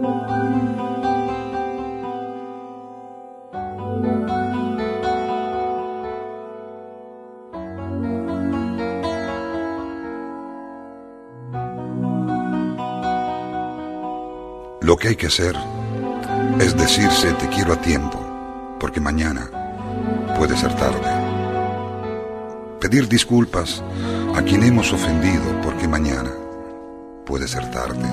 Lo que hay que hacer es decirse te quiero a tiempo, porque mañana puede ser tarde. Pedir disculpas a quien hemos ofendido, porque mañana puede ser tarde.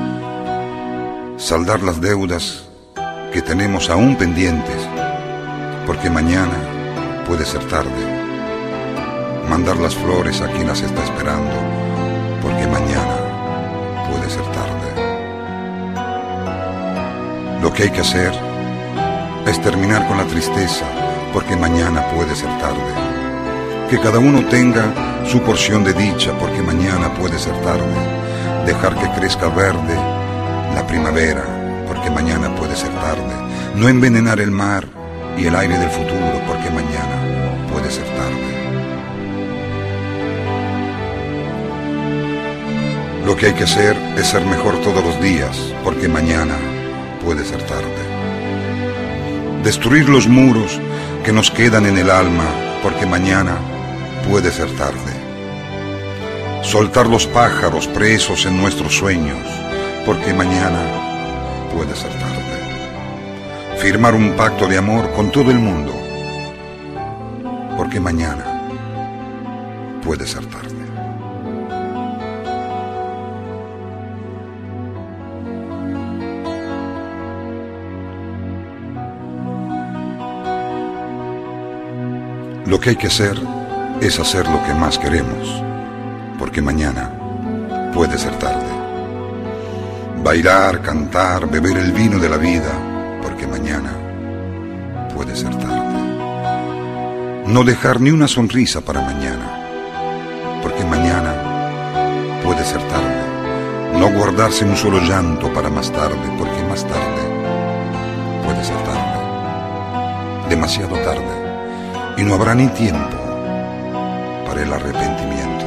Saldar las deudas que tenemos aún pendientes, porque mañana puede ser tarde. Mandar las flores a quien las está esperando, porque mañana puede ser tarde. Lo que hay que hacer es terminar con la tristeza, porque mañana puede ser tarde. Que cada uno tenga su porción de dicha, porque mañana puede ser tarde. Dejar que crezca verde la primavera, porque mañana puede ser tarde. No envenenar el mar y el aire del futuro, porque mañana puede ser tarde. Lo que hay que hacer es ser mejor todos los días, porque mañana puede ser tarde. Destruir los muros que nos quedan en el alma, porque mañana puede ser tarde. Soltar los pájaros presos en nuestros sueños, porque mañana puede ser tarde. Firmar un pacto de amor con todo el mundo, porque mañana puede ser tarde. Lo que hay que hacer es hacer lo que más queremos, porque mañana puede ser tarde. Bailar, cantar, beber el vino de la vida, porque mañana puede ser tarde. No dejar ni una sonrisa para mañana, porque mañana puede ser tarde. No guardarse un solo llanto para más tarde, porque más tarde puede ser tarde. Demasiado tarde. Y no habrá ni tiempo para el arrepentimiento.